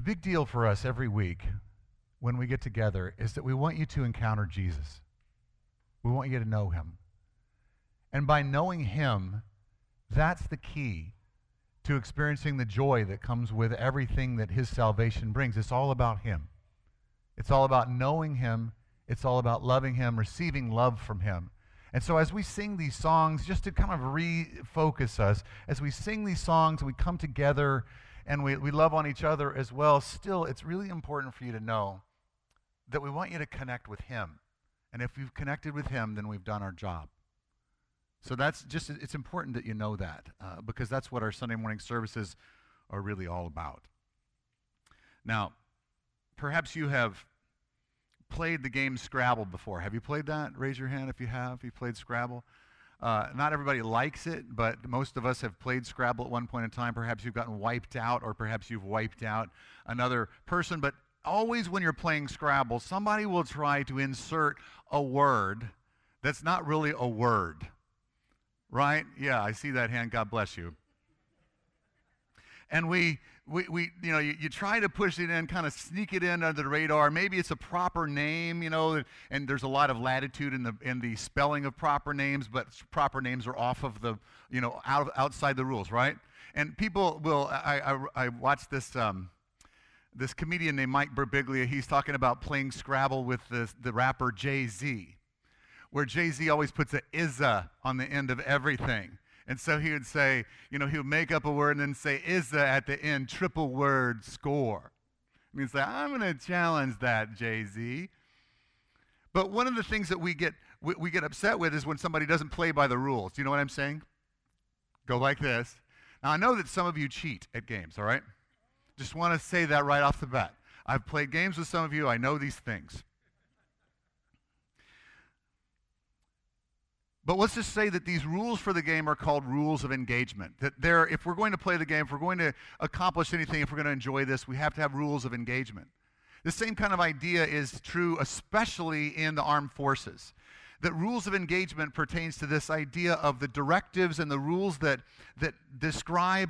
big deal for us every week when we get together is that we want you to encounter Jesus. We want you to know him. And by knowing him, that's the key to experiencing the joy that comes with everything that his salvation brings. It's all about him. It's all about knowing him. It's all about loving him, receiving love from him. And so as we sing these songs, just to kind of refocus us, as we sing these songs and we come together and we love on each other as well, still it's really important for you to know that we want you to connect with him. And if we've connected with him, then we've done our job. So that's just, it's important that you know that, because that's what our Sunday morning services are really all about. Now, perhaps you have played the game Scrabble before. Have you played that? Raise your hand if you have. You played Scrabble. Not everybody likes it, but most of us have played Scrabble at one point in time. Perhaps you've gotten wiped out, or perhaps you've wiped out another person. But always when you're playing Scrabble, somebody will try to insert a word that's not really a word. Right? Yeah, I see that hand. God bless you. And we you try to push it in, kind of sneak it in under the radar. Maybe it's a proper name, and there's a lot of latitude in the spelling of proper names, but proper names are off of the, outside the rules, right? And people will. I watched this this comedian named Mike Birbiglia. He's talking about playing Scrabble with the rapper Jay-Z, where Jay-Z always puts a "izza" on the end of everything. And so he would say, he would make up a word and then say "izza" at the end, triple word score. And he'd say, I'm going to challenge that, Jay-Z. But one of the things that we get upset with is when somebody doesn't play by the rules. Do you know what I'm saying? Go like this. Now, I know that some of you cheat at games, all right? Just want to say that right off the bat. I've played games with some of you. I know these things. But let's just say that these rules for the game are called rules of engagement. That if we're going to play the game, if we're going to accomplish anything, if we're going to enjoy this, we have to have rules of engagement. The same kind of idea is true especially in the armed forces. That rules of engagement pertains to this idea of the directives and the rules that describe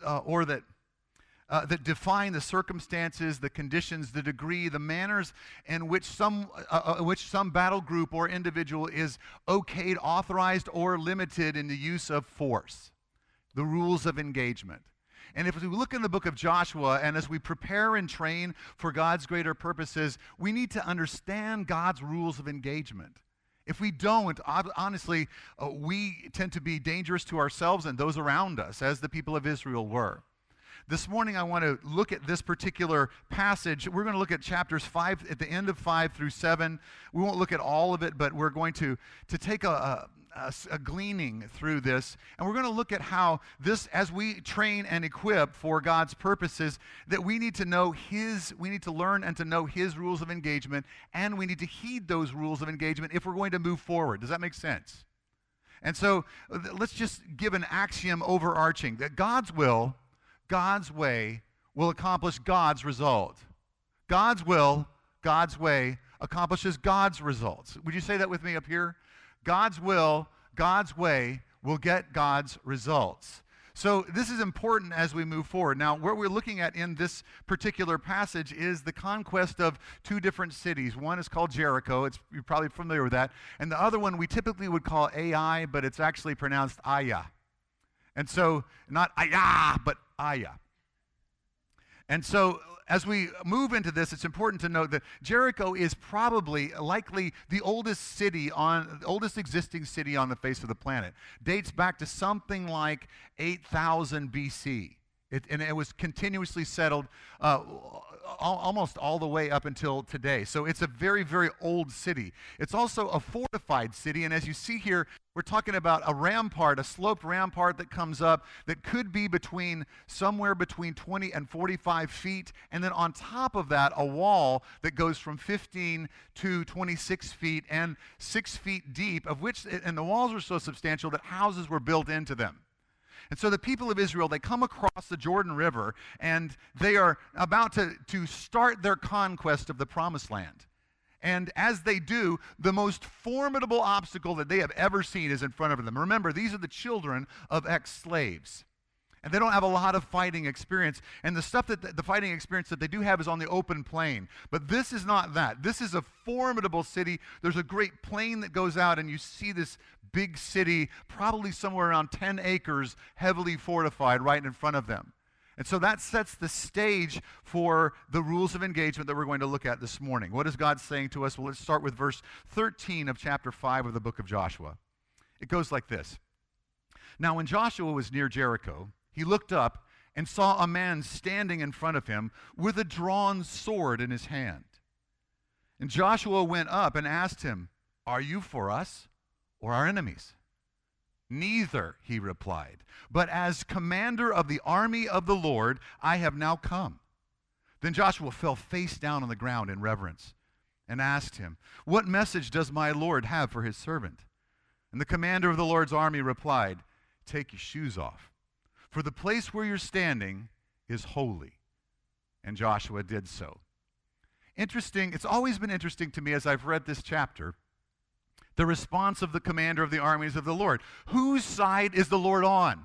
that define the circumstances, the conditions, the degree, the manners in which some battle group or individual is okayed, authorized, or limited in the use of force. The rules of engagement. And if we look in the book of Joshua, and as we prepare and train for God's greater purposes, we need to understand God's rules of engagement. If we don't, honestly, we tend to be dangerous to ourselves and those around us, as the people of Israel were. This morning I want to look at this particular passage. We're going to look at chapters 5, at the end of 5 through 7. We won't look at all of it, but we're going to take a gleaning through this. And we're going to look at how this, as we train and equip for God's purposes, that we need to know we need to learn and to know his rules of engagement, and we need to heed those rules of engagement if we're going to move forward. Does that make sense? And so let's just give an axiom overarching, that God's will, God's way will accomplish God's result. God's will, God's way accomplishes God's results. Would you say that with me up here? God's will, God's way will get God's results. So this is important as we move forward. Now, what we're looking at in this particular passage is the conquest of two different cities. One is called Jericho. You're probably familiar with that. And the other one we typically would call Ai, but it's actually pronounced Aya. And so, not Aya, but Aya. And so, as we move into this, it's important to note that Jericho is likely the oldest existing city on the face of the planet. Dates back to something like 8,000 BC. And it was continuously settled almost all the way up until today. So it's a very, very old city. It's also a fortified city, and as you see here, we're talking about a sloped rampart that comes up that could be somewhere between 20 and 45 feet, and then on top of that, a wall that goes from 15 to 26 feet and 6 feet deep, and the walls were so substantial that houses were built into them. And so the people of Israel, they come across the Jordan River, and they are about to start their conquest of the Promised Land. And as they do, the most formidable obstacle that they have ever seen is in front of them. Remember, these are the children of ex-slaves. And they don't have a lot of fighting experience. And the stuff that the fighting experience that they do have is on the open plain. But this is not that. This is a formidable city. There's a great plain that goes out, and you see this big city, probably somewhere around 10 acres, heavily fortified right in front of them. And so that sets the stage for the rules of engagement that we're going to look at this morning. What is God saying to us? Well, let's start with verse 13 of chapter 5 of the book of Joshua. It goes like this. Now, when Joshua was near Jericho, he looked up and saw a man standing in front of him with a drawn sword in his hand. And Joshua went up and asked him, "Are you for us or our enemies?" "Neither," he replied, "but as commander of the army of the Lord, I have now come." Then Joshua fell face down on the ground in reverence and asked him, "What message does my Lord have for his servant?" And the commander of the Lord's army replied, "Take your shoes off, for the place where you're standing is holy." And Joshua did so. Interesting, it's always been interesting to me as I've read this chapter, the response of the commander of the armies of the Lord. Whose side is the Lord on?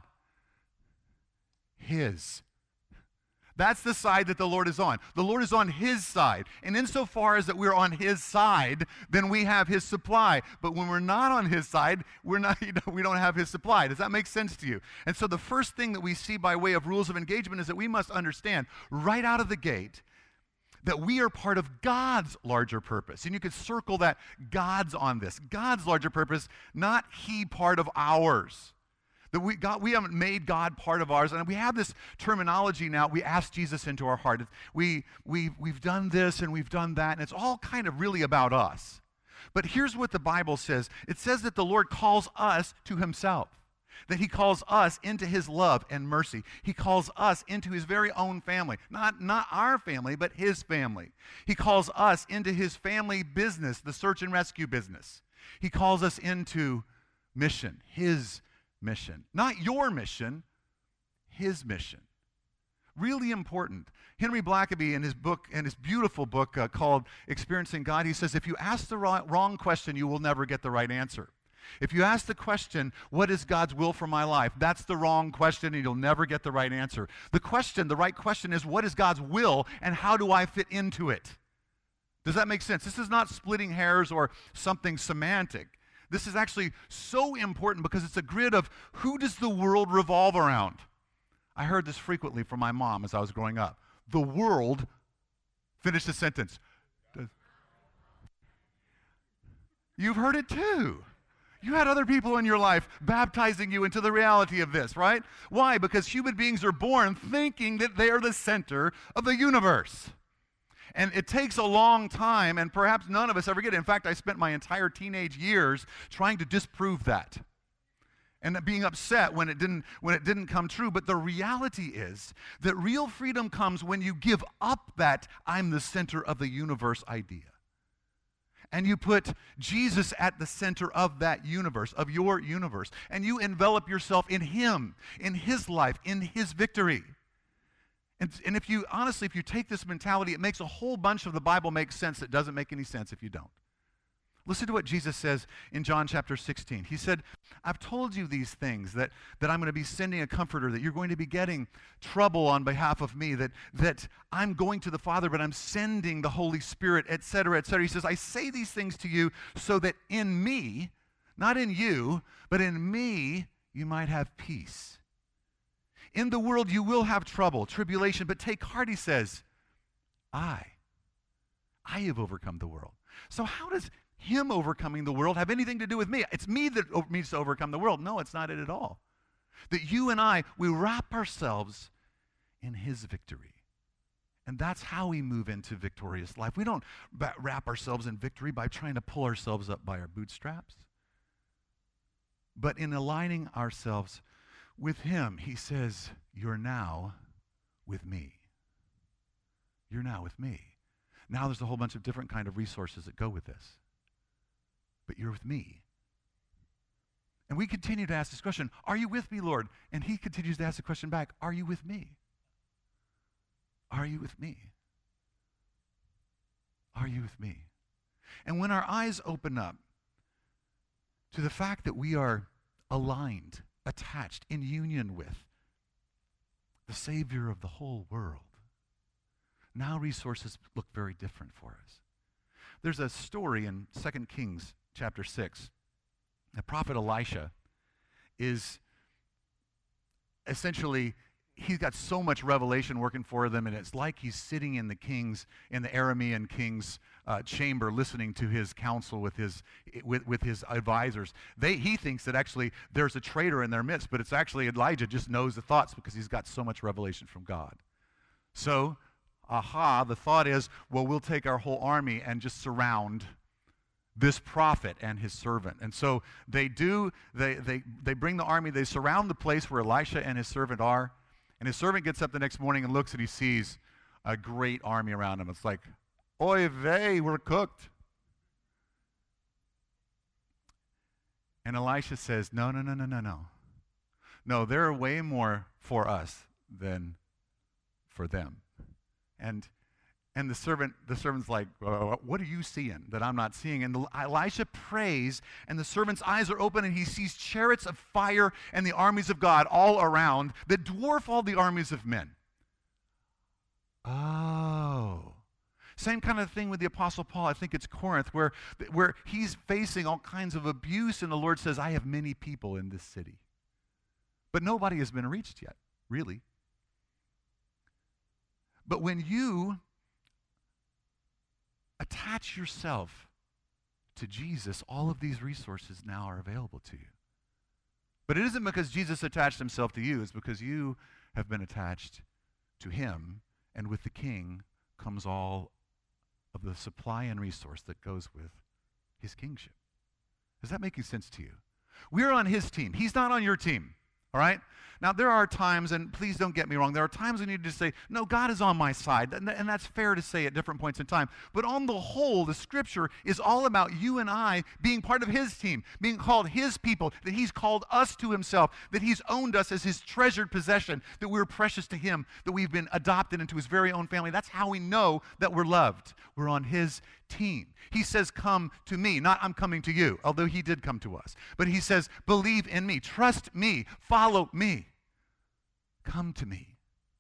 His. That's the side that the Lord is on. The Lord is on his side. And insofar as that we're on his side, then we have his supply. But when we're not on his side, we don't have his supply. Does that make sense to you? And so the first thing that we see by way of rules of engagement is that we must understand right out of the gate that we are part of God's larger purpose. And you could circle that God's on this. God's larger purpose, not he part of ours. That we haven't made God part of ours. And we have this terminology now. We ask Jesus into our heart. We've done this and we've done that. And it's all kind of really about us. But here's what the Bible says. It says that the Lord calls us to himself. That he calls us into his love and mercy. He calls us into his very own family. Not our family, but his family. He calls us into his family business, the search and rescue business. He calls us into mission, his mission. Not your mission, his mission. Really important. Henry Blackaby in his beautiful book called Experiencing God, he says, if you ask the wrong question, you will never get the right answer. If you ask the question, what is God's will for my life? That's the wrong question, and you'll never get the right answer. The right question is, what is God's will, and how do I fit into it? Does that make sense? This is not splitting hairs or something semantic. This is actually so important because it's a grid of who does the world revolve around? I heard this frequently from my mom as I was growing up. The world, finish the sentence. You've heard it too. You had other people in your life baptizing you into the reality of this, right? Why? Because human beings are born thinking that they are the center of the universe. And it takes a long time, and perhaps none of us ever get it. In fact, I spent my entire teenage years trying to disprove that and being upset when it didn't come true. But the reality is that real freedom comes when you give up that I'm the center of the universe idea. And you put Jesus at the center of that universe, of your universe. And you envelop yourself in him, in his life, in his victory. And if you take this mentality, it makes a whole bunch of the Bible make sense that doesn't make any sense if you don't. Listen to what Jesus says in John chapter 16. He said, I've told you these things, that I'm going to be sending a comforter, that you're going to be getting trouble on behalf of me, that I'm going to the Father, but I'm sending the Holy Spirit, etc., etc. He says, I say these things to you so that in me, not in you, but in me, you might have peace. In the world you will have trouble, tribulation, but take heart, he says, I have overcome the world. So how does him overcoming the world have anything to do with me? It's me that needs to overcome the world. No, it's not it at all. That you and I, we wrap ourselves in his victory. And that's how we move into victorious life. We don't wrap ourselves in victory by trying to pull ourselves up by our bootstraps. But in aligning ourselves with him, he says, you're now with me. You're now with me. Now there's a whole bunch of different kind of resources that go with this. But you're with me. And we continue to ask this question, are you with me, Lord? And he continues to ask the question back, are you with me? Are you with me? Are you with me? And when our eyes open up to the fact that we are aligned, attached, in union with the Savior of the whole world. Now resources look very different for us. There's a story in 2 Kings chapter 6. The prophet Elisha is essentially, he's got so much revelation working for them, and it's like he's sitting in the Aramean king's chamber, listening to his counsel with his advisors. He thinks that actually there's a traitor in their midst, but it's actually Elijah just knows the thoughts because he's got so much revelation from God. So, the thought is, well, we'll take our whole army and just surround this prophet and his servant. And so they bring the army, they surround the place where Elisha and his servant are, and his servant gets up the next morning and looks and he sees a great army around him. It's like, oy vey, we're cooked. And Elisha says, no. No, there are way more for us than for them. And the servant's like, what are you seeing that I'm not seeing? And Elisha prays, and the servant's eyes are open, and he sees chariots of fire and the armies of God all around that dwarf all the armies of men. Oh. Same kind of thing with the Apostle Paul. I think it's Corinth, where he's facing all kinds of abuse, and the Lord says, I have many people in this city. But nobody has been reached yet, really. But when you attach yourself to Jesus, all of these resources now are available to you. But it isn't because Jesus attached himself to you, it's because you have been attached to him, and with the King comes all of the supply and resource that goes with his kingship. Is that making sense to you? We're on his team. He's not on your team, all right? Now, there are times, and please don't get me wrong, there are times when you need to say, no, God is on my side, and that's fair to say at different points in time. But on the whole, the Scripture is all about you and I being part of his team, being called his people, that he's called us to himself, that he's owned us as his treasured possession, that we're precious to him, that we've been adopted into his very own family. That's how we know that we're loved. We're on his team. He says, come to me, not I'm coming to you, although he did come to us. But he says, believe in me, trust me, follow me, come to me.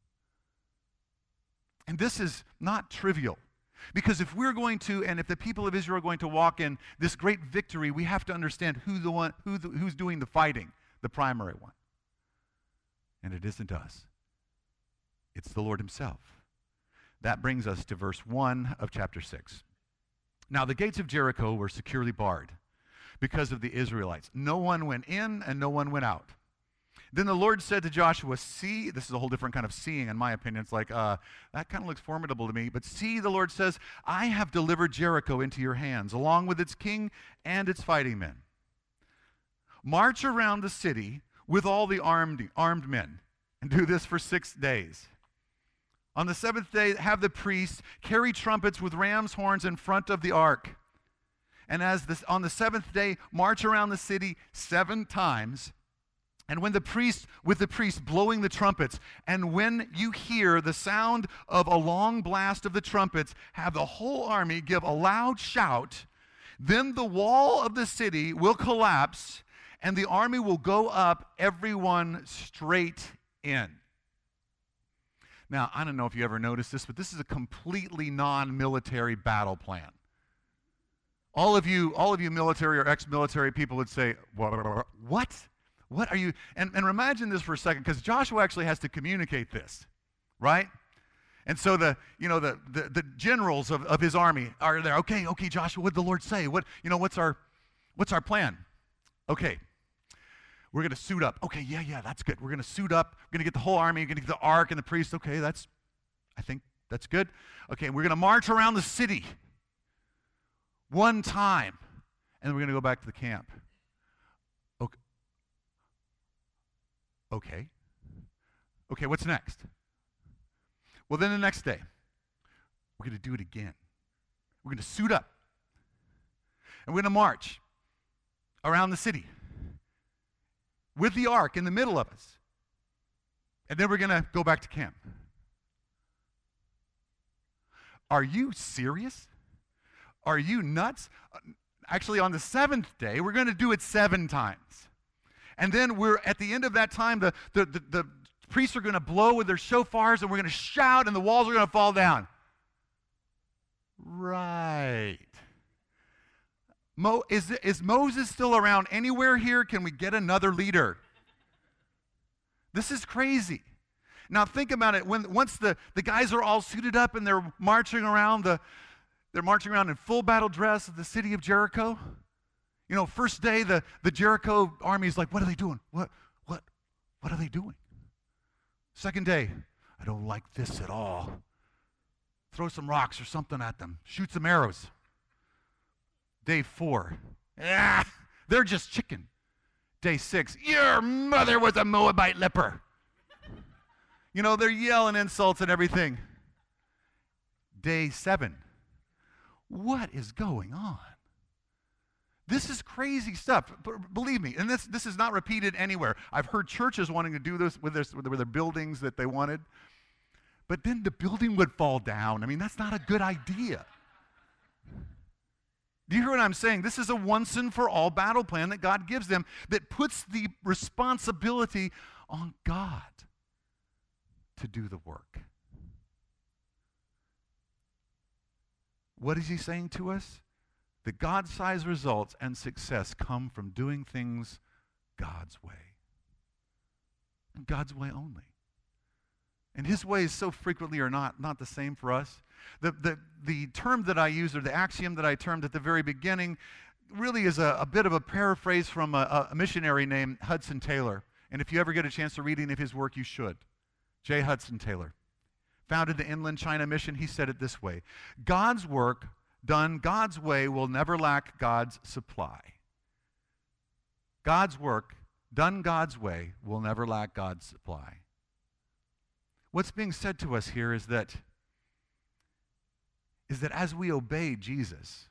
And this is not trivial, because if we're going to, and if the people of Israel are going to walk in this great victory, we have to understand who's doing the fighting, the primary one. And it isn't us. It's the Lord himself. That brings us to verse 1 of chapter 6. Now the gates of Jericho were securely barred because of the Israelites. No one went in and no one went out. Then the Lord said to Joshua, see, this is a whole different kind of seeing in my opinion. It's like, that kind of looks formidable to me. But see, the Lord says, I have delivered Jericho into your hands, along with its king and its fighting men. March around the city with all the armed men, and do this for 6 days. On the seventh day, have the priests carry trumpets with ram's horns in front of the ark. And on the seventh day, march around the city 7 times. And with the priests blowing the trumpets, and when you hear the sound of a long blast of the trumpets, have the whole army give a loud shout. Then the wall of the city will collapse, and the army will go up, everyone straight in. Now, I don't know if you ever noticed this, but this is a completely non-military battle plan. All of you military or ex-military people would say, what? What are you? And imagine this for a second, because Joshua actually has to communicate this, right? And so the generals of his army are there. Okay, Joshua, what did the Lord say? What's our plan? Okay. We're going to suit up. Okay, yeah, that's good. We're going to suit up. We're going to get the whole army. We're going to get the ark and the priest. Okay, I think that's good. Okay, we're going to march around the city 1 time, and we're going to go back to the camp. Okay, what's next? Well, then the next day, we're going to do it again. We're going to suit up, and we're going to march around the city with the ark in the middle of us. And then we're going to go back to camp. Are you serious? Are you nuts? Actually, on the 7th day, we're going to do it 7 times. And then we're at the end of that time, the priests are going to blow with their shofars, and we're going to shout, and the walls are going to fall down. Right. Is Moses still around anywhere here? Can we get another leader? This is crazy. Now think about it. Once the guys are all suited up and they're marching around in full battle dress of the city of Jericho. You know, first day the Jericho army is like, what are they doing? What are they doing? Second day, I don't like this at all. Throw some rocks or something at them. Shoot some arrows. Day 4, they're just chicken. Day 6, your mother was a Moabite leper. You know, they're yelling insults and everything. Day 7, what is going on? This is crazy stuff. Believe me, and this is not repeated anywhere. I've heard churches wanting to do this with their buildings that they wanted, but then the building would fall down. I mean, that's not a good idea. Do you hear what I'm saying? This is a once and for all battle plan that God gives them that puts the responsibility on God to do the work. What is he saying to us? The God-sized results and success come from doing things God's way. And God's way only. And his ways so frequently are not the same for us. The term that I use, or the axiom that I termed at the very beginning, really is a bit of a paraphrase from a missionary named Hudson Taylor. And if you ever get a chance to read any of his work, you should. J. Hudson Taylor. Founded the Inland China Mission, he said it this way: God's work done God's way will never lack God's supply. God's work done God's way will never lack God's supply. What's being said to us here is that as we obey Jesus,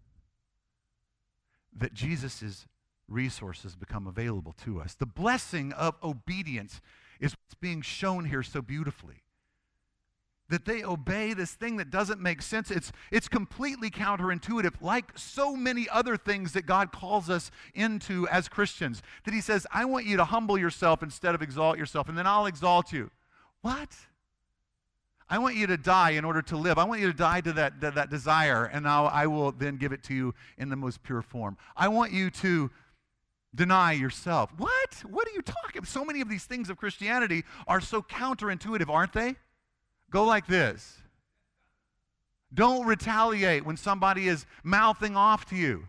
that Jesus' resources become available to us. The blessing of obedience is what's being shown here so beautifully. That they obey this thing that doesn't make sense. It's completely counterintuitive, like so many other things that God calls us into as Christians. That he says, I want you to humble yourself instead of exalt yourself, and then I'll exalt you. What? I want you to die in order to live. I want you to die to that desire, and now I will then give it to you in the most pure form. I want you to deny yourself. What? What are you talking about? So many of these things of Christianity are so counterintuitive, aren't they? Go like this. Don't retaliate when somebody is mouthing off to you.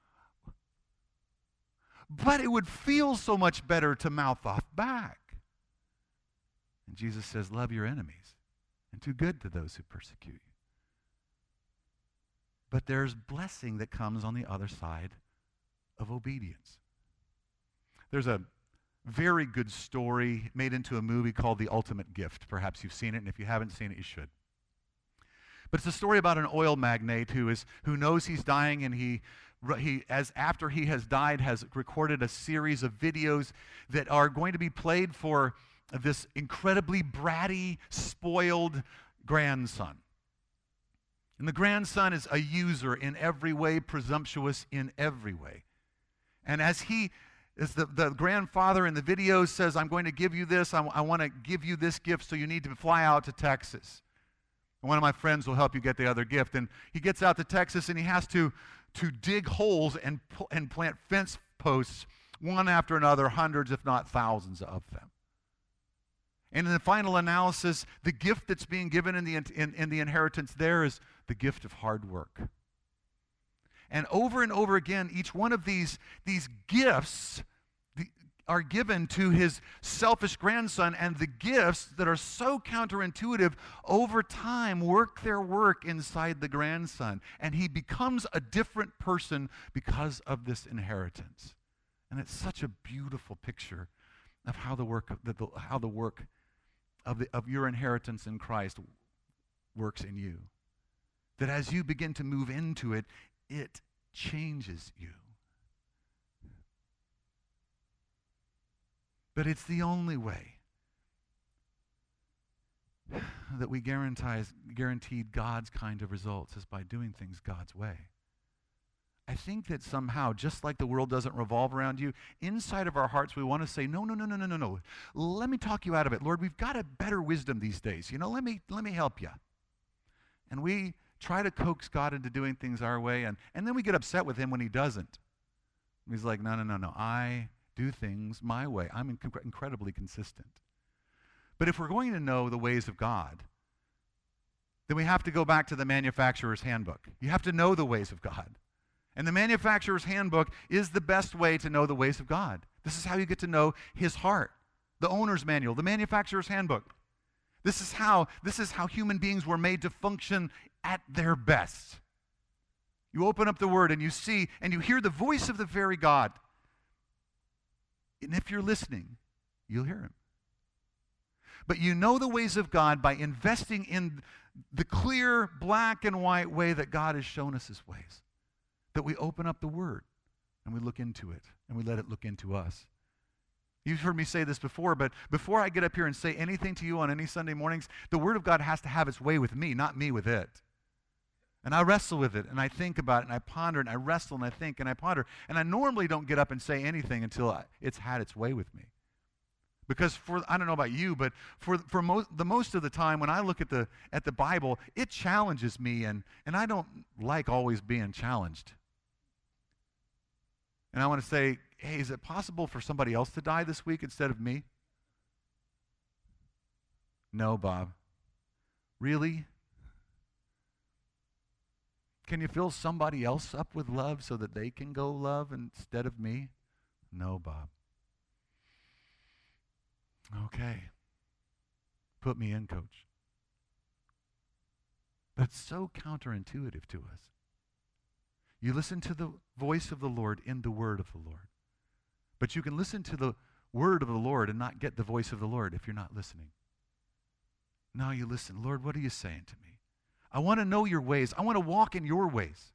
But it would feel so much better to mouth off back. And Jesus says, love your enemies and do good to those who persecute you. But there's blessing that comes on the other side of obedience. There's a very good story made into a movie called The Ultimate Gift. Perhaps you've seen it, and if you haven't seen it, you should. But it's a story about an oil magnate who knows he's dying, and after he has died, has recorded a series of videos that are going to be played for this incredibly bratty, spoiled grandson. And the grandson is a user in every way, presumptuous in every way. And as the grandfather in the video says, I'm going to give you this, I want to give you this gift, so you need to fly out to Texas. And one of my friends will help you get the other gift. And he gets out to Texas, and he has to dig holes and plant fence posts, one after another, hundreds if not thousands of them. And in the final analysis, the gift that's being given in the inheritance there is the gift of hard work. And over again, each one of these gifts are given to his selfish grandson, and the gifts that are so counterintuitive over time work their work inside the grandson, and he becomes a different person because of this inheritance. And it's such a beautiful picture of how the work of your inheritance in Christ works in you. That as you begin to move into it, it changes you. But it's the only way that we guaranteed God's kind of results, is by doing things God's way. I think that somehow, just like the world doesn't revolve around you, inside of our hearts we want to say, no, no, no, no, no, no, no. Let me talk you out of it. Lord, we've got a better wisdom these days. Let me help you. And we try to coax God into doing things our way, and then we get upset with him when he doesn't. He's like, no, no, no, no. I do things my way. I'm incredibly consistent. But if we're going to know the ways of God, then we have to go back to the manufacturer's handbook. You have to know the ways of God. And the manufacturer's handbook is the best way to know the ways of God. This is how you get to know his heart. The owner's manual, the manufacturer's handbook. This is how human beings were made to function at their best. You open up the Word and you see and you hear the voice of the very God. And if you're listening, you'll hear him. But you know the ways of God by investing in the clear black and white way that God has shown us his ways. That we open up the Word and we look into it and we let it look into us. You've heard me say this before, but before I get up here and say anything to you on any Sunday mornings, the Word of God has to have its way with me, not me with it. And I wrestle with it, and I think about it, and I ponder, and I wrestle, and I think, and I ponder. And I normally don't get up and say anything until it's had its way with me. Because I don't know about you, but for the most of the time when I look at the Bible, it challenges me, and I don't like always being challenged. And I want to say, hey, is it possible for somebody else to die this week instead of me? No, Bob. Really? Can you fill somebody else up with love so that they can go love instead of me? No, Bob. Okay. Put me in, coach. That's so counterintuitive to us. You listen to the voice of the Lord in the word of the Lord. But you can listen to the word of the Lord and not get the voice of the Lord if you're not listening. Now you listen. Lord, what are you saying to me? I want to know your ways. I want to walk in your ways.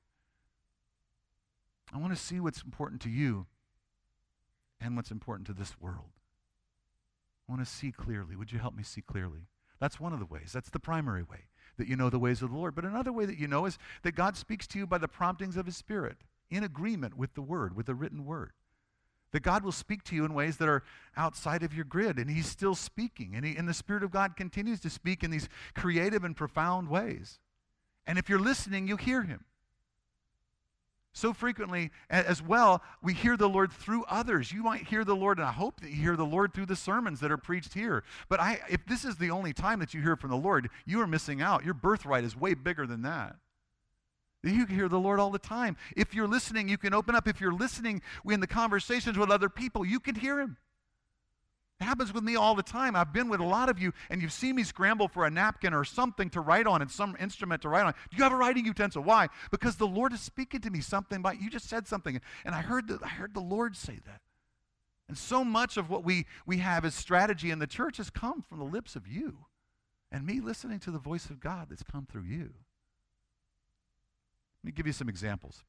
I want to see what's important to you and what's important to this world. I want to see clearly. Would you help me see clearly? That's one of the ways. That's the primary way that you know the ways of the Lord. But another way that you know is that God speaks to you by the promptings of his Spirit, in agreement with the word, with the written word. That God will speak to you in ways that are outside of your grid, and he's still speaking. And the Spirit of God continues to speak in these creative and profound ways. And if you're listening, you hear him. So frequently as well, we hear the Lord through others. You might hear the Lord, and I hope that you hear the Lord through the sermons that are preached here. But if this is the only time that you hear from the Lord, you are missing out. Your birthright is way bigger than that. You can hear the Lord all the time. If you're listening, you can open up. If you're listening in the conversations with other people, you can hear him. It happens with me all the time. I've been with a lot of you, and you've seen me scramble for a napkin or something to write on and some instrument to write on. Do you have a writing utensil? Why? Because the Lord is speaking to me something about, you just said something, and I heard the Lord say that. And so much of what we have as strategy in the church has come from the lips of you and me listening to the voice of God that's come through you. Let me give you some examples.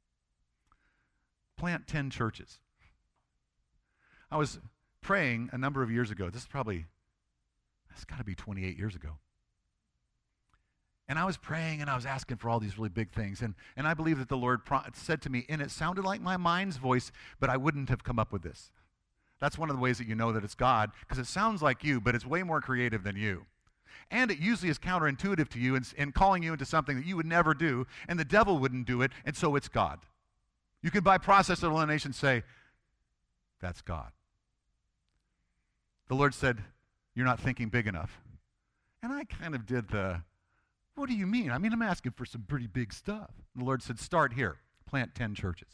Plant 10 churches. I was praying a number of years ago. It's got to be 28 years ago. And I was praying and I was asking for all these really big things. And I believe that the Lord said to me, and it sounded like my mind's voice, but I wouldn't have come up with this. That's one of the ways that you know that it's God, because it sounds like you, but it's way more creative than you. And it usually is counterintuitive to you and calling you into something that you would never do, and the devil wouldn't do it, and so it's God. You can by process of elimination say, that's God. The Lord said, you're not thinking big enough. And I kind of did what do you mean? I mean, I'm asking for some pretty big stuff. And the Lord said, start here. Plant 10 churches.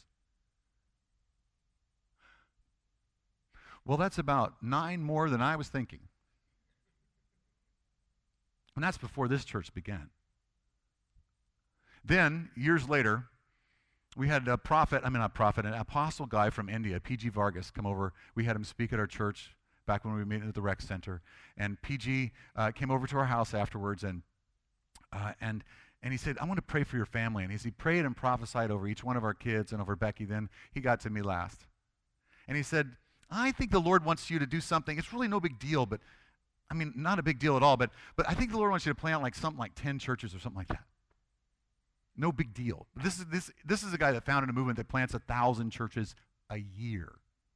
Well, that's about 9 more than I was thinking. And that's before this church began. Then, years later, we had an apostle guy from India, P.G. Vargas, come over. We had him speak at our church back when we met at the rec center. And PG came over to our house afterwards, and he said, I want to pray for your family. And as he prayed and prophesied over each one of our kids and over Becky, then he got to me last. And he said, I think the Lord wants you to do something. It's really no big deal, but I mean, not a big deal at all, but I think the Lord wants you to plant something like 10 churches or something like that. No big deal. This is a guy that founded a movement that plants 1,000 churches a year.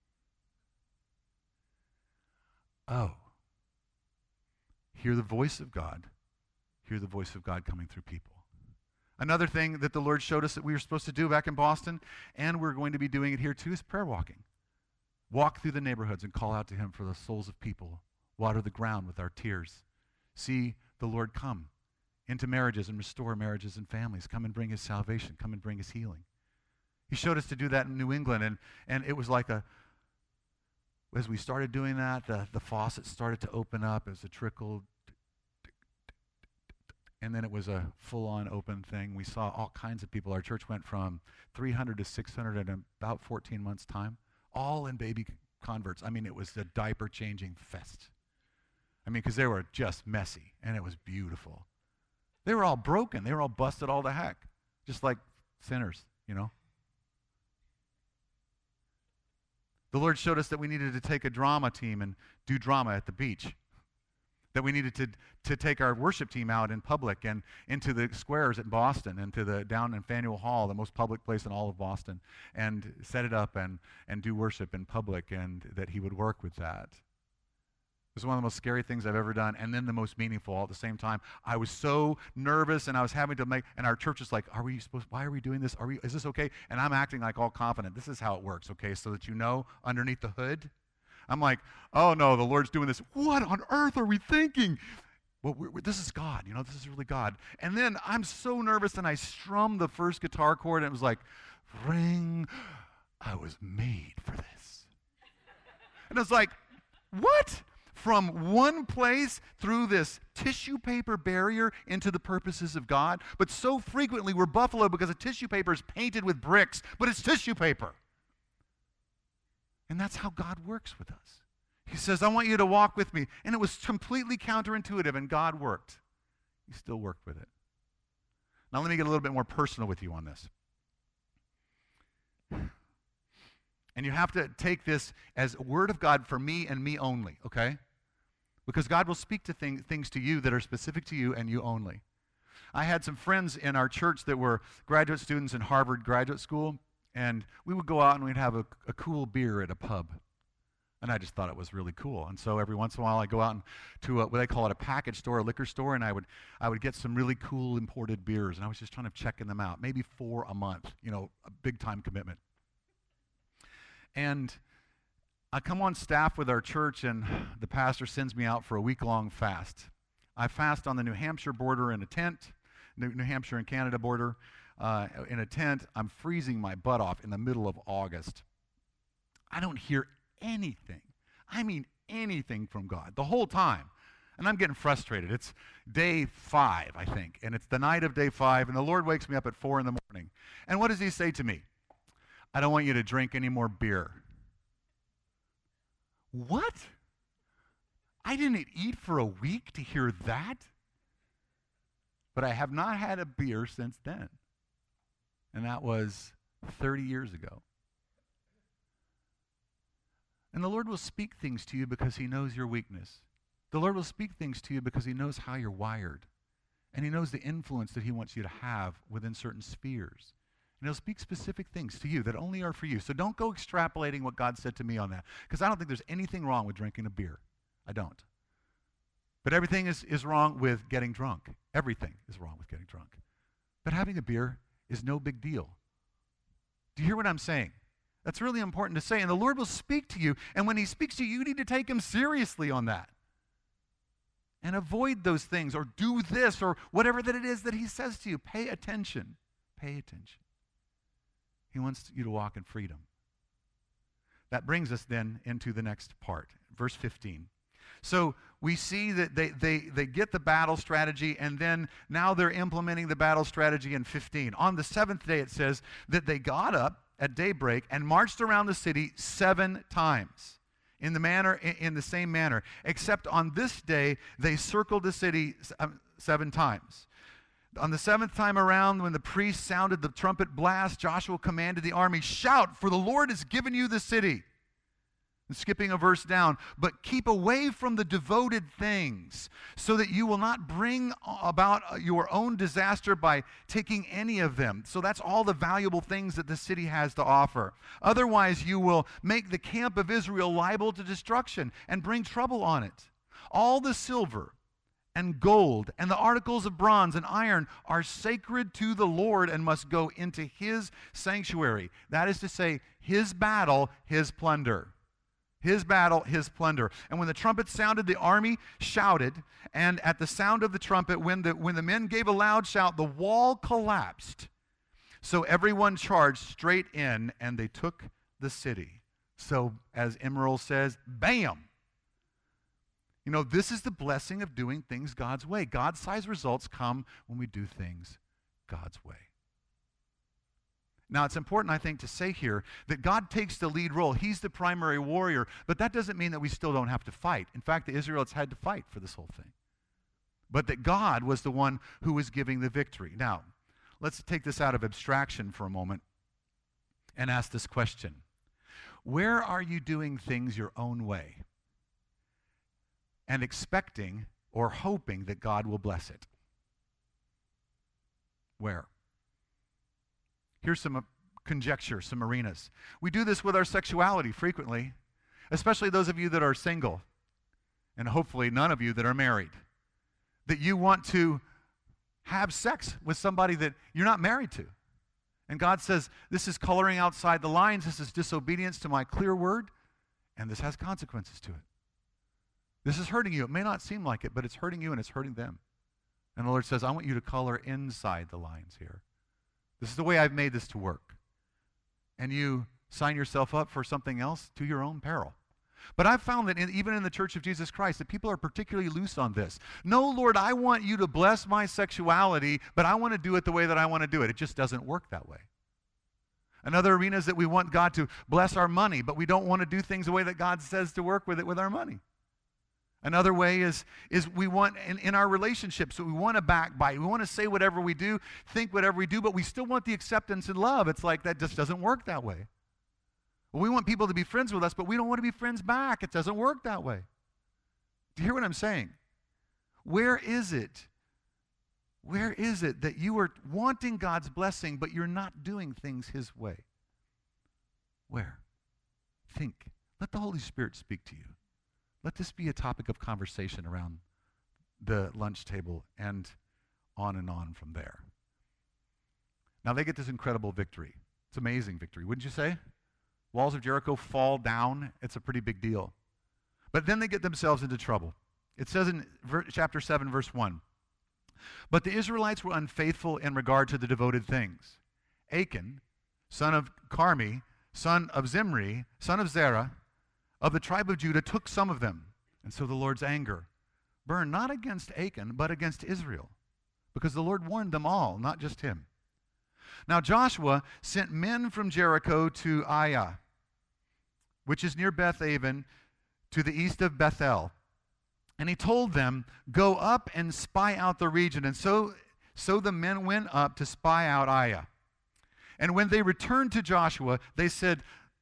Oh. Hear the voice of God. Hear the voice of God coming through people. Another thing that the Lord showed us that we were supposed to do back in Boston, and we're going to be doing it here too, is prayer walking. Walk through the neighborhoods and call out to him for the souls of people. Water the ground with our tears. See the Lord come into marriages and restore marriages and families. Come and bring his salvation. Come and bring his healing. He showed us to do that in New England, and it was like as we started doing that, the faucet started to open up. It was a trickle, and then it was a full-on open thing. We saw all kinds of people. Our church went from 300 to 600 in about 14 months' time, all in baby converts. I mean, it was a diaper-changing fest. I mean, because they were just messy, and it was beautiful. They were all broken. They were all busted all to heck, just like sinners, you know. The Lord showed us that we needed to take a drama team and do drama at the beach. That we needed to take our worship team out in public and into the squares at Boston and down in Faneuil Hall, the most public place in all of Boston, and set it up and do worship in public, and that he would work with that. It was one of the most scary things I've ever done, and then the most meaningful all at the same time. I was so nervous, and I was having to and our church is like, why are we doing this? Is this okay? And I'm acting like all confident. This is how it works, okay? So that you know, underneath the hood, I'm like, oh no, the Lord's doing this. What on earth are we thinking? Well, this is God, you know, this is really God. And then I'm so nervous, and I strummed the first guitar chord, and it was like, ring, I was made for this. And it's like, what? From one place through this tissue paper barrier into the purposes of God. But so frequently we're Buffalo because the tissue paper is painted with bricks, but it's tissue paper. And that's how God works with us. He says, I want you to walk with me. And it was completely counterintuitive, and God worked. He still worked with it. Now let me get a little bit more personal with you on this. And you have to take this as a word of God for me and me only, okay? Because God will speak to things to you that are specific to you and you only. I had some friends in our church that were graduate students in Harvard Graduate School, and we would go out and we'd have a cool beer at a pub. And I just thought it was really cool. And so every once in a while I go out to what they call it a package store, a liquor store, and I would get some really cool imported beers, and I was just trying to checking them out, maybe 4 a month, you know, a big time commitment. And I come on staff with our church, and the pastor sends me out for a week-long fast. I fast on the New Hampshire border in a tent, New Hampshire and Canada border in a tent. I'm freezing my butt off in the middle of August. I don't hear anything. I mean anything from God the whole time. And I'm getting frustrated. It's day 5, I think, and it's the night of day 5, and the Lord wakes me up at 4 in the morning. And what does he say to me? I don't want you to drink any more beer. What? I didn't eat for a week to hear that? But I have not had a beer since then. And that was 30 years ago. And the Lord will speak things to you because he knows your weakness. The Lord will speak things to you because he knows how you're wired. And he knows the influence that he wants you to have within certain spheres. And he'll speak specific things to you that only are for you. So don't go extrapolating what God said to me on that, because I don't think there's anything wrong with drinking a beer. I don't. But everything is wrong with getting drunk. Everything is wrong with getting drunk. But having a beer is no big deal. Do you hear what I'm saying? That's really important to say. And the Lord will speak to you. And when he speaks to you, you need to take him seriously on that. And avoid those things, or do this, or whatever that it is that he says to you. Pay attention. Pay attention. He wants you to walk in freedom. That brings us then into the next part, verse 15. So we see that they get the battle strategy, and then now they're implementing the battle strategy in 15. On the 7th day, it says that they got up at daybreak and marched around the city 7 times in the same manner, except on this day they circled the city 7 times. On the 7th time around, when the priest sounded the trumpet blast, Joshua commanded the army, shout, for the Lord has given you the city. Skipping a verse down, but keep away from the devoted things so that you will not bring about your own disaster by taking any of them. So that's all the valuable things that the city has to offer. Otherwise, you will make the camp of Israel liable to destruction and bring trouble on it. All the silver and gold and the articles of bronze and iron are sacred to the Lord and must go into his sanctuary. That is to say, his battle, his plunder. His battle, his plunder. And when the trumpet sounded, the army shouted, and at the sound of the trumpet, when the men gave a loud shout, the wall collapsed. So everyone charged straight in, and they took the city. So, as Emerald says, bam! You know, this is the blessing of doing things God's way. God-sized results come when we do things God's way. Now, it's important, I think, to say here that God takes the lead role. He's the primary warrior, but that doesn't mean that we still don't have to fight. In fact, the Israelites had to fight for this whole thing. But that God was the one who was giving the victory. Now, let's take this out of abstraction for a moment and ask this question. Where are you doing things your own way and expecting or hoping that God will bless it? Where? Here's some conjecture, some arenas. We do this with our sexuality frequently, especially those of you that are single, and hopefully none of you that are married, that you want to have sex with somebody that you're not married to. And God says, this is coloring outside the lines, this is disobedience to my clear word, and this has consequences to it. This is hurting you. It may not seem like it, but it's hurting you and it's hurting them. And the Lord says, I want you to color inside the lines here. This is the way I've made this to work. And you sign yourself up for something else to your own peril. But I've found that even in the Church of Jesus Christ, that people are particularly loose on this. No, Lord, I want you to bless my sexuality, but I want to do it the way that I want to do it. It just doesn't work that way. Another arena is that we want God to bless our money, but we don't want to do things the way that God says to work with it with our money. Another way is we want, in our relationships, so we want to backbite. We want to say whatever we do, think whatever we do, but we still want the acceptance and love. It's like that just doesn't work that way. We want people to be friends with us, but we don't want to be friends back. It doesn't work that way. Do you hear what I'm saying? Where is it? Where is it that you are wanting God's blessing, but you're not doing things his way? Where? Think. Let the Holy Spirit speak to you. Let this be a topic of conversation around the lunch table and on from there. Now they get this incredible victory. It's amazing victory, wouldn't you say? Walls of Jericho fall down. It's a pretty big deal. But then they get themselves into trouble. It says in chapter 7, verse 1, but the Israelites were unfaithful in regard to the devoted things. Achan, son of Carmi, son of Zimri, son of Zerah, of the tribe of Judah, took some of them. And so the Lord's anger burned not against Achan, but against Israel, because the Lord warned them all, not just him. Now Joshua sent men from Jericho to Ai, which is near Beth-aven, to the east of Bethel. And he told them, go up and spy out the region. And so the men went up to spy out Ai. And when they returned to Joshua, they said,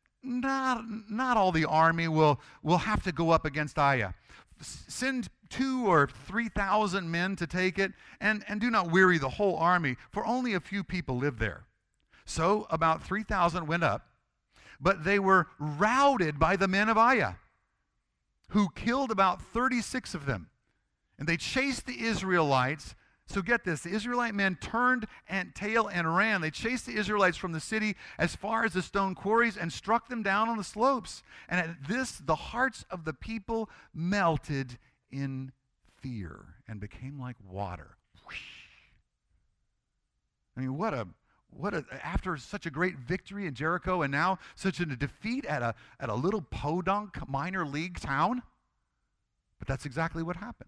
not all the army will have to go up against Ai. Send 2,000 or 3,000 men to take it, and do not weary the whole army, for only a few people live there. So about 3,000 went up, but they were routed by the men of Ai, who killed about 36 of them. And they chased the Israelites. So get this, the Israelite men turned tail and ran. They chased the Israelites from the city as far as the stone quarries and struck them down on the slopes. And at this, the hearts of the people melted in fear and became like water. I mean, after such a great victory in Jericho and now such a defeat at a little podunk minor league town. But that's exactly what happened.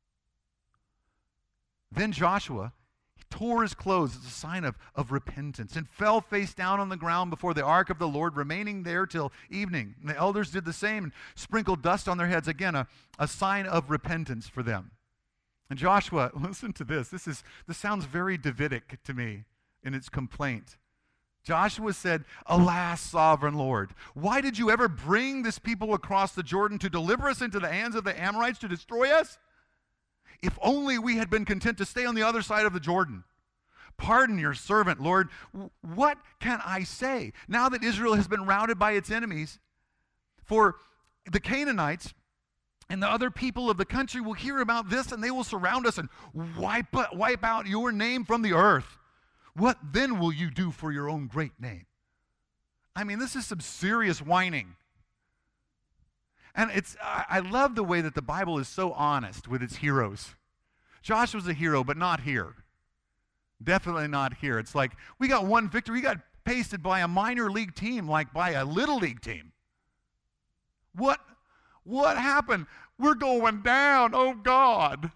Then Joshua, he tore his clothes as a sign of repentance and fell face down on the ground before the ark of the Lord, remaining there till evening. And the elders did the same and sprinkled dust on their heads, again, a sign of repentance for them. And Joshua, listen to this. This sounds very Davidic to me in its complaint Joshua said, "Alas, sovereign Lord, why did you ever bring this people across the Jordan to deliver us into the hands of the Amorites to destroy us? If only we had been content to stay on the other side of the Jordan. Pardon your servant, Lord. What can I say now that Israel has been routed by its enemies? For the Canaanites and the other people of the country will hear about this, and they will surround us and wipe out your name from the earth. What then will you do for your own great name?" I mean, this is some serious whining. And I love the way that the Bible is so honest with its heroes. Joshua's a hero, but not here. Definitely not here. It's like, we got one victory. We got pasted by a minor league team, like by a little league team. What happened? We're going down. Oh, God.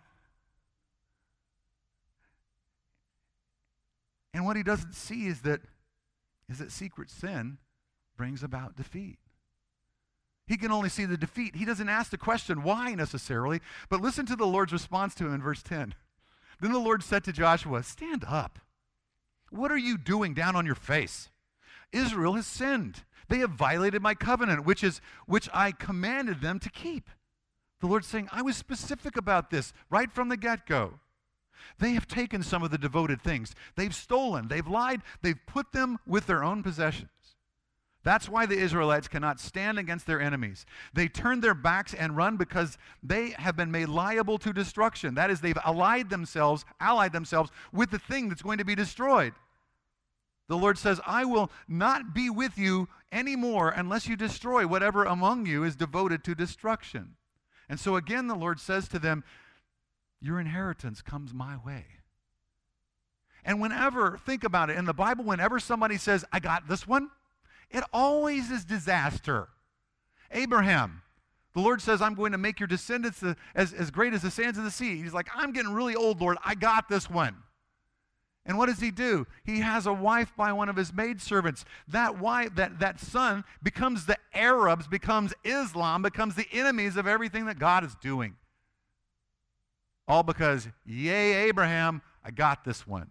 And what he doesn't see is that secret sin brings about defeat. He can only see the defeat. He doesn't ask the question why necessarily, but listen to the Lord's response to him in verse 10. Then the Lord said to Joshua, "Stand up. What are you doing down on your face? Israel has sinned. They have violated my covenant, which I commanded them to keep." The Lord's saying, I was specific about this right from the get-go. They have taken some of the devoted things. They've stolen, they've lied, they've put them with their own possessions. That's why the Israelites cannot stand against their enemies. They turn their backs and run because they have been made liable to destruction. That is, they've allied themselves with the thing that's going to be destroyed. The Lord says, I will not be with you anymore unless you destroy whatever among you is devoted to destruction. And so again, the Lord says to them, your inheritance comes my way. And think about it, in the Bible, whenever somebody says, I got this one, it always is disaster. Abraham, the Lord says, I'm going to make your descendants as great as the sands of the sea. He's like, I'm getting really old, Lord. I got this one. And what does he do? He has a wife by one of his maidservants. That wife, that son becomes the Arabs, becomes Islam, becomes the enemies of everything that God is doing. All because, yay, Abraham, I got this one.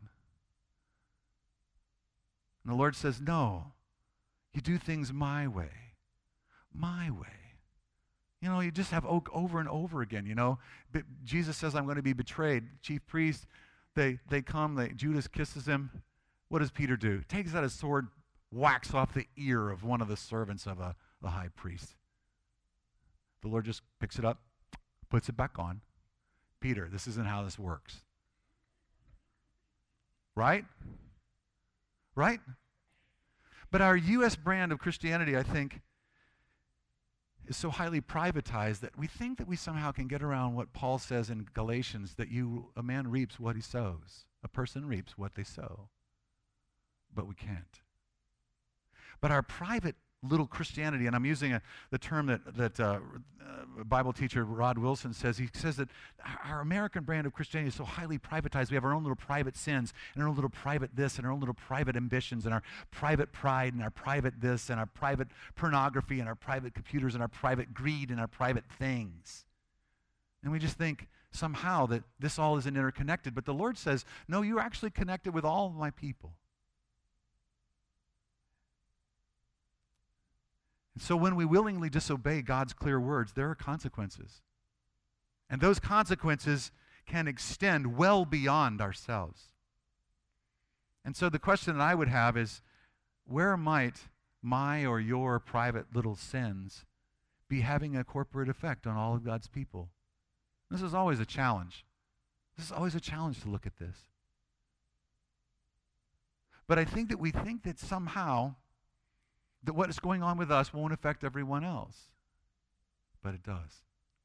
And the Lord says, no, you do things my way. My way. You know, you just have over and over again, you know. Jesus says, I'm going to be betrayed. Chief priest, they come, Judas kisses him. What does Peter do? Takes out his sword, whacks off the ear of one of the servants of the high priest. The Lord just picks it up, puts it back on. Peter, this isn't how this works. Right? Right? But our U.S. brand of Christianity, I think, is so highly privatized that we think that we somehow can get around what Paul says in Galatians, that a man reaps what he sows. A person reaps what they sow. But we can't. But our private little Christianity, and I'm using the term that Bible teacher Rod Wilson says. He says that our American brand of Christianity is so highly privatized. We have our own little private sins, and our own little private this, and our own little private ambitions, and our private pride, and our private this, and our private pornography, and our private computers, and our private greed, and our private things. And we just think somehow that this all isn't interconnected. But the Lord says, no, you're actually connected with all of my people. So when we willingly disobey God's clear words, there are consequences. And those consequences can extend well beyond ourselves. And so the question that I would have is, where might my or your private little sins be having a corporate effect on all of God's people? This is always a challenge. This is always a challenge to look at this. But I think that we think that somehow that what is going on with us won't affect everyone else. But it does.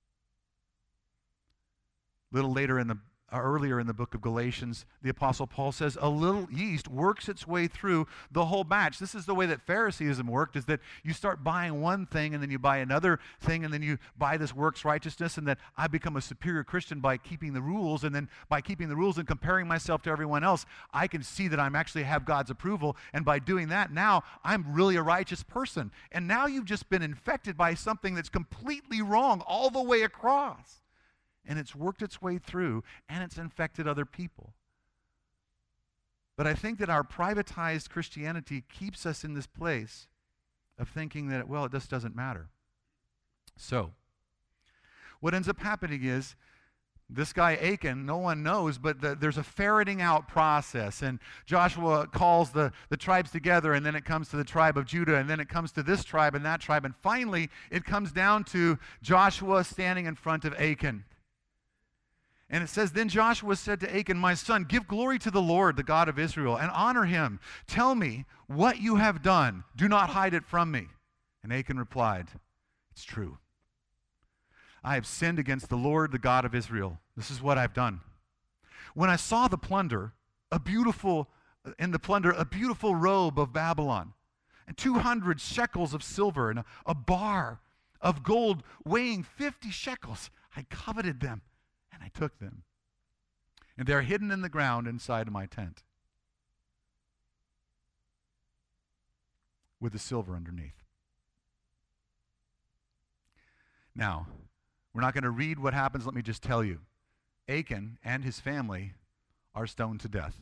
Earlier in the book of Galatians, the Apostle Paul says, a little yeast works its way through the whole batch. This is the way that Phariseeism worked, is that you start buying one thing, and then you buy another thing, and then you buy this works righteousness, and that I become a superior Christian by keeping the rules, and then by keeping the rules and comparing myself to everyone else, I can see that I'm actually have God's approval, and by doing that, now I'm really a righteous person. And now you've just been infected by something that's completely wrong all the way across. And it's worked its way through, and it's infected other people. But I think that our privatized Christianity keeps us in this place of thinking that, well, it just doesn't matter. So, what ends up happening is, this guy Achan, no one knows, but there's a ferreting out process. And Joshua calls the tribes together, and then it comes to the tribe of Judah, and then it comes to this tribe and that tribe. And finally, it comes down to Joshua standing in front of Achan. And it says, then Joshua said to Achan, my son, give glory to the Lord, the God of Israel, and honor him. Tell me what you have done. Do not hide it from me. And Achan replied, it's true. I have sinned against the Lord, the God of Israel. This is what I've done. When I saw the plunder, a beautiful robe of Babylon, and 200 shekels of silver, and a bar of gold weighing 50 shekels, I coveted them, and I took them. And they're hidden in the ground inside of my tent, with the silver underneath. Now, we're not going to read what happens. Let me just tell you. Achan and his family are stoned to death.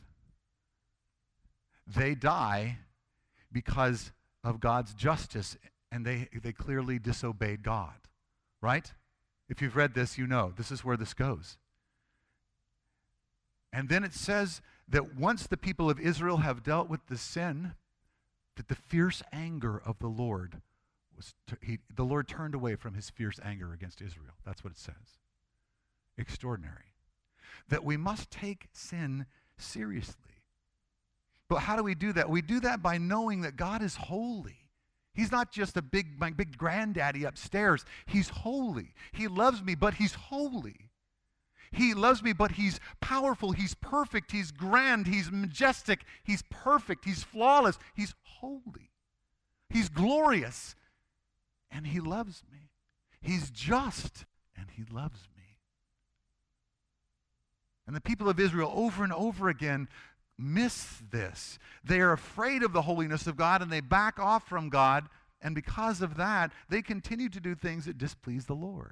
They die because of God's justice, and they clearly disobeyed God, right? If you've read this, you know this is where this goes. And then it says that once the people of Israel have dealt with the sin, that the fierce anger of the Lord the Lord turned away from his fierce anger against Israel. That's what it says. Extraordinary. That we must take sin seriously. But how do we do that? We do that by knowing that God is holy. He's not just my big granddaddy upstairs. He's holy. He loves me, but he's holy. He loves me, but he's powerful. He's perfect. He's grand. He's majestic. He's perfect. He's flawless. He's holy. He's glorious. And he loves me. He's just, and he loves me. And the people of Israel over and over again miss this. They are afraid of the holiness of God, and they back off from God, and because of that, they continue to do things that displease the Lord.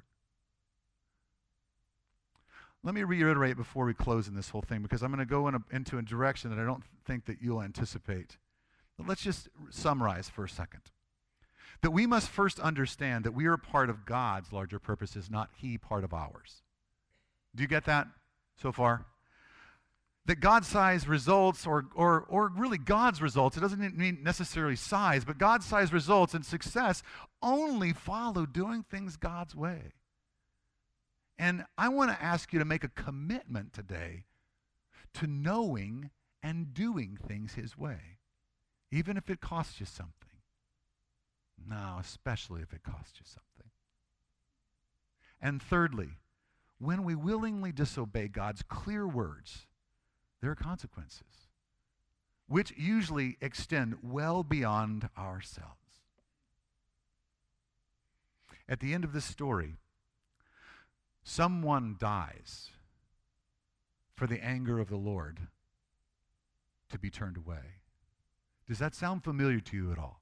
Let me reiterate before we close in this whole thing, because I'm going to go into a direction that I don't think that you'll anticipate. But let's just summarize for a second. That we must first understand that we are part of God's larger purposes, not he part of ours. Do you get that so far? That God's size results, or really God's results, it doesn't mean necessarily size, but God's size results and success only follow doing things God's way. And I want to ask you to make a commitment today to knowing and doing things his way, even if it costs you something. No, especially if it costs you something. And thirdly, when we willingly disobey God's clear words, there are consequences, which usually extend well beyond ourselves. At the end of this story, someone dies for the anger of the Lord to be turned away. Does that sound familiar to you at all?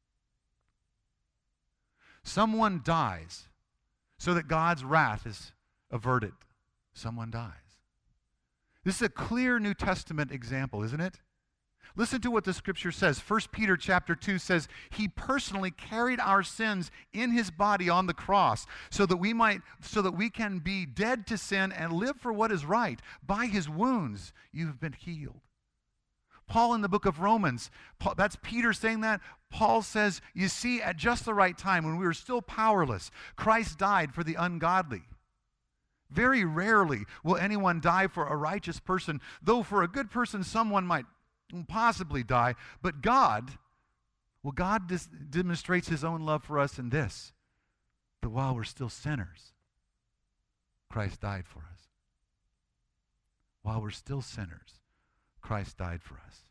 Someone dies so that God's wrath is averted. Someone dies. This is a clear New Testament example, isn't it? Listen to what the scripture says. 1 Peter chapter 2 says, he personally carried our sins in his body on the cross so that we can be dead to sin and live for what is right. By his wounds you have been healed. Paul in the book of Romans, that's Peter saying that. Paul says, you see, at just the right time, when we were still powerless, Christ died for the ungodly. Very rarely will anyone die for a righteous person, though for a good person someone might possibly die. But God demonstrates his own love for us in this, that while we're still sinners, Christ died for us. While we're still sinners, Christ died for us.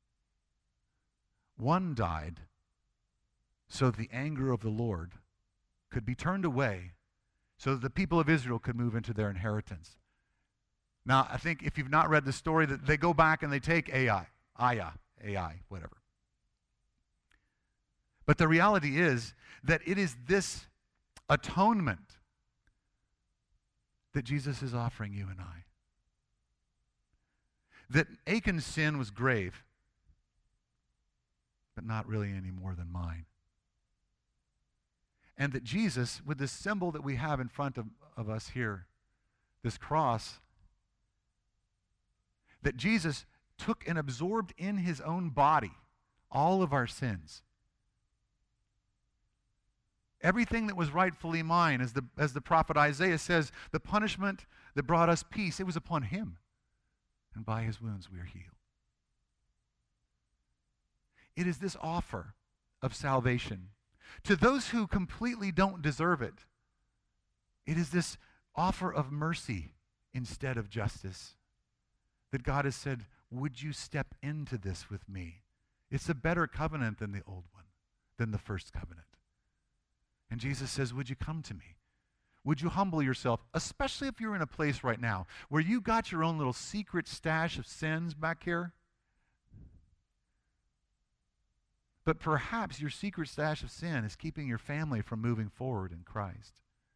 One died so that the anger of the Lord could be turned away, so that the people of Israel could move into their inheritance. Now, I think if you've not read the story, that they go back and they take Ai, whatever. But the reality is that it is this atonement that Jesus is offering you and I. that Achan's sin was grave, but not really any more than mine. And that Jesus, with this symbol that we have in front of us here, this cross, that Jesus took and absorbed in his own body all of our sins. Everything that was rightfully mine, as the prophet Isaiah says, the punishment that brought us peace, it was upon him. And by his wounds we are healed. It is this offer of salvation to those who completely don't deserve it. It is this offer of mercy instead of justice. That God has said, would you step into this with me? It's a better covenant than the old one, than the first covenant. And Jesus says, would you come to me? Would you humble yourself, especially if you're in a place right now where you got your own little secret stash of sins back here? But perhaps your secret stash of sin is keeping your family from moving forward in Christ.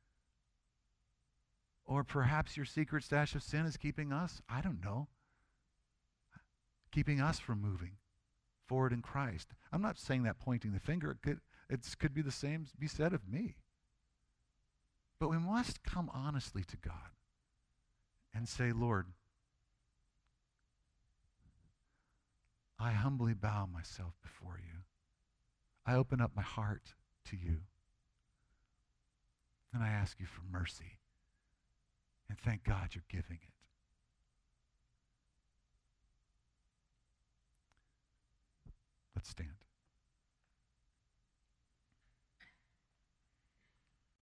Or perhaps your secret stash of sin is keeping us, I don't know, keeping us from moving forward in Christ. I'm not saying that pointing the finger. It could be the same be said of me. But we must come honestly to God and say, Lord, I humbly bow myself before you. I open up my heart to you. And I ask you for mercy. And thank God you're giving it. Let's stand.